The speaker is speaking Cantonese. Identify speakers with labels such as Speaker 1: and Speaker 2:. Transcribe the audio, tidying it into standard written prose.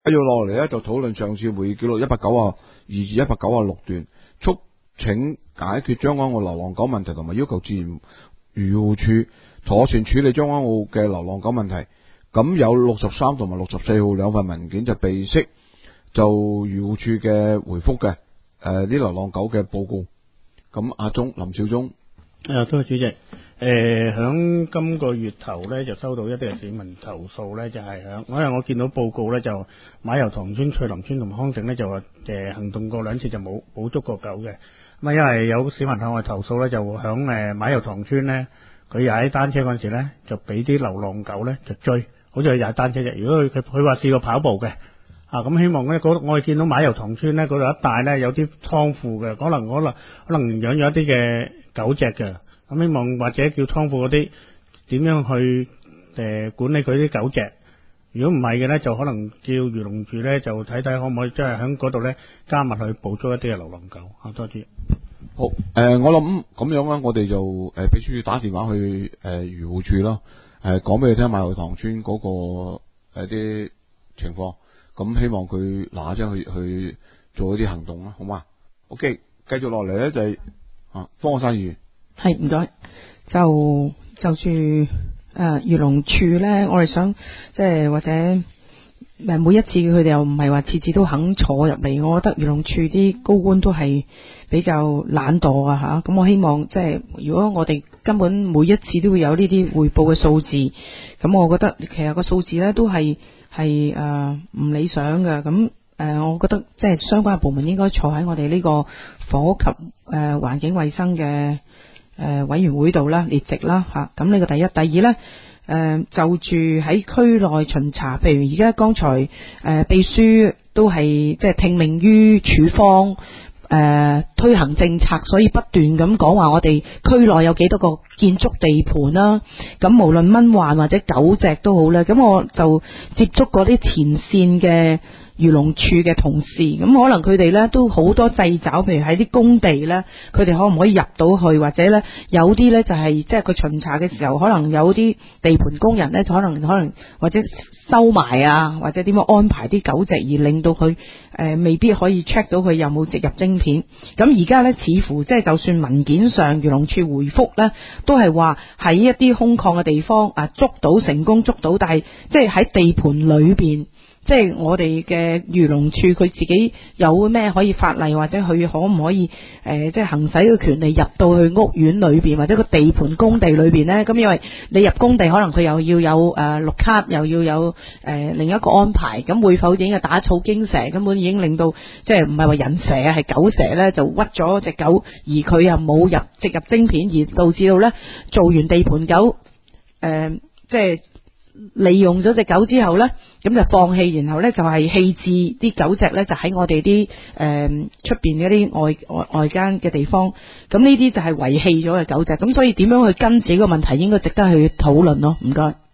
Speaker 1: 繼續落嚟咧，就討論上次會議記錄192至196段，促請解決將軍澳流浪狗問題，同埋要求自然漁護署妥善處理將軍澳嘅流浪狗問題。咁有63同埋64號兩份文件就備悉就漁護署嘅回覆嘅，啲流浪狗嘅報告。咁阿鍾林少忠，
Speaker 2: 多謝主席。響今個月頭咧就收到一啲市民投訴咧，就係因為我見到報告咧就馬油塘村、翠林村同康城咧就話行動過2次就冇捉過狗嘅。咁因為有市民向我投訴咧，就響馬油塘村咧，佢踩單車嗰陣時咧就俾啲流浪狗咧就追，好似佢踩單車啫。如果佢話試過跑步嘅。咁希望咧，我哋見到馬油塘村咧嗰度一帶咧有啲倉庫嘅，可能養咗一啲嘅狗隻嘅。咁希望或者叫倉庫嗰啲點樣去管理佢啲狗隻。如果唔係嘅咧，就可能叫漁農處咧就睇睇可唔可以即係喺嗰度咧加密去捕捉一啲嘅流浪狗。多謝。
Speaker 1: 好，我諗咁樣啦，我哋就秘書打電話去漁護處啦，講俾佢聽馬油塘村嗰個啲情況。咁希望佢嗱聲去做一啲行動啦，好嘛 ？OK， 繼續落嚟咧就係方國珊議員。
Speaker 3: 係唔該，就住漁農處咧，我哋想即係或者每一次佢哋又唔係話次次都肯坐入嚟，我覺得漁農處啲高官都係比較懶惰啊吓。咁我希望即係如果我哋根本每一次都會有呢啲匯報嘅數字，咁我覺得其實個數字咧都係唔理想嘅。咁我覺得即係相關嘅部門應該坐喺我哋呢個房屋及環境衛生嘅委員會度啦，列席啦吓。咁呢個第一，第二咧就住喺區內巡查，譬如而家剛才秘書都係即係聽命於處方推行政策，所以不斷咁講話我哋區內有幾多個建築地盤啦。咁無論蚊患或者狗隻都好咧，咁我就接觸過啲前線嘅漁農處嘅同事，咁可能佢哋咧都好多掣肘，譬如喺啲工地咧，佢哋可唔可以入到去，或者咧有啲咧就係即係佢巡查嘅時候，可能有啲地盤工人咧就可能或者收埋啊，或者點樣安排啲狗隻，而令到佢未必可以 check 到佢有冇植入晶片。咁而家咧似乎即係就算文件上漁農處回覆咧，都係話喺一啲空曠嘅地方成功捉到，但係即係喺地盤裏邊。即係我哋嘅漁農處佢自己有咩可以法例，或者佢可唔可以即係行使個權利入到去屋苑裏邊或者個地盤工地裏邊呢？咁因為你入工地可能佢又要有綠卡，又要有另一個安排。咁會否已經係打草驚蛇，根本已經令到即係唔係話人蛇啊，係狗蛇呢，就屈咗隻狗，而佢又冇植入晶片，而導致到呢做完地盤狗即係利用咗隻狗之後呢，咁就放棄，然後呢就係棄置啲狗隻呢，就喺我哋啲出邊嗰啲外間嘅地方。咁呢啲就係遺棄咗嘅狗隻。咁所以點樣去根治個問題，應該值得去討論咯。唔該。